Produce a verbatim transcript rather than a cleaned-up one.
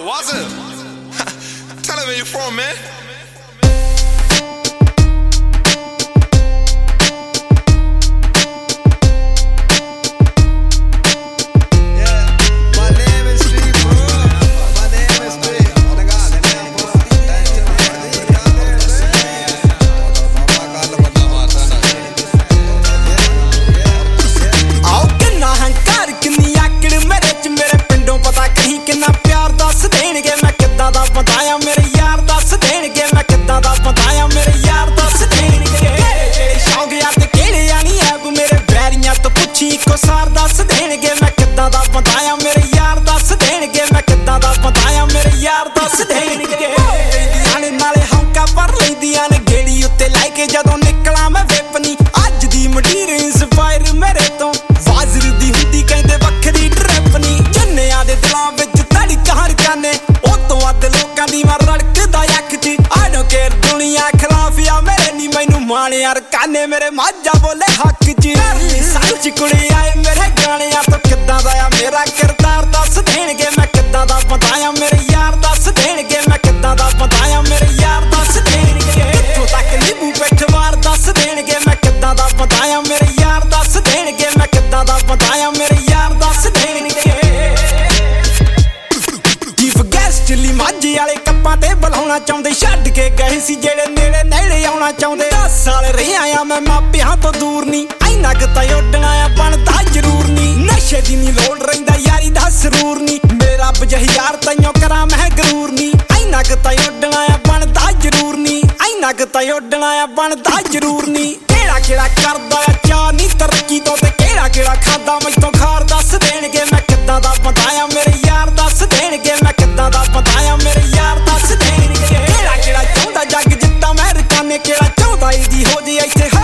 was it? Tell him where you from, man. सार दस देणगे मैं किद्दां दा बताया मेरे यार दस देणगे मैं किद्दां दा बताया मेरे यार दस देणगे आने नाले हौंका पर लैंदियां ने गेड़ी उत्ते लाके जदों निकला मैं वेपनी अज दी मडीर इंस्पायर मेरे तो वाजर दी हुंदी कहंदे वखरी ट्रैपनी जन्नियां दे दिलां विच तड़ी कहर काने ओ तो अद लोकां दी मार रड़कदा अख च आई डोंट केयर दुनिया खिलाफ या मेरे नी मैनू माण यार काने मेरे माझा बोले हक च साल च कुड़ी आए मेरे गाने तो किद्दां दा आ मेरा किरदार दस देणगे मैं किद्दां दा बताया मेरे यार दस देणगे मैं किद्दां दा बताया मेरे यार दस देणगे कित्थों तक नींबू पिठवार दस देणगे मैं किद्दां दा बताया मेरे यार दस देणगे मैं किद्दां दा बताया मेरे यार दस देणगे चीफ गेस्ट ली माझी वाले कप्पां ते बुलाउणा चाहुंदे छड्ड के गए सी जेड़े नेड़े नेड़े आउणा चाहुंदे दस साल रही आया मैं मापियां तो दूर नहीं इन्ना क तां उड्डणा आ बनदा जरूर नहीं नशे दी नी लोड़ रहिंदा यारी दा सरूर नहीं मेरा बजह यार ताइयों करां मैं गरूर नहीं इन्ना क तां उड्डणा आ बनदा जरूर नहीं इन्ना क तां उड्डणा आ बनदा जरूर नहीं केड़ा केड़ा करदा आ चा नहीं तरक्की तो ते केड़ा केड़ा खादा मैथों खार दस देणगे मैं किद्दां दा बताया मेरे यार दस देणगे मैं किद्दां दा बताया मेरे यार दस देणगे केड़ा केड़ा चाहुंदा जग जित्तां मैं रकाने केड़ा चाहुंदा ई जी हो जे इत्थे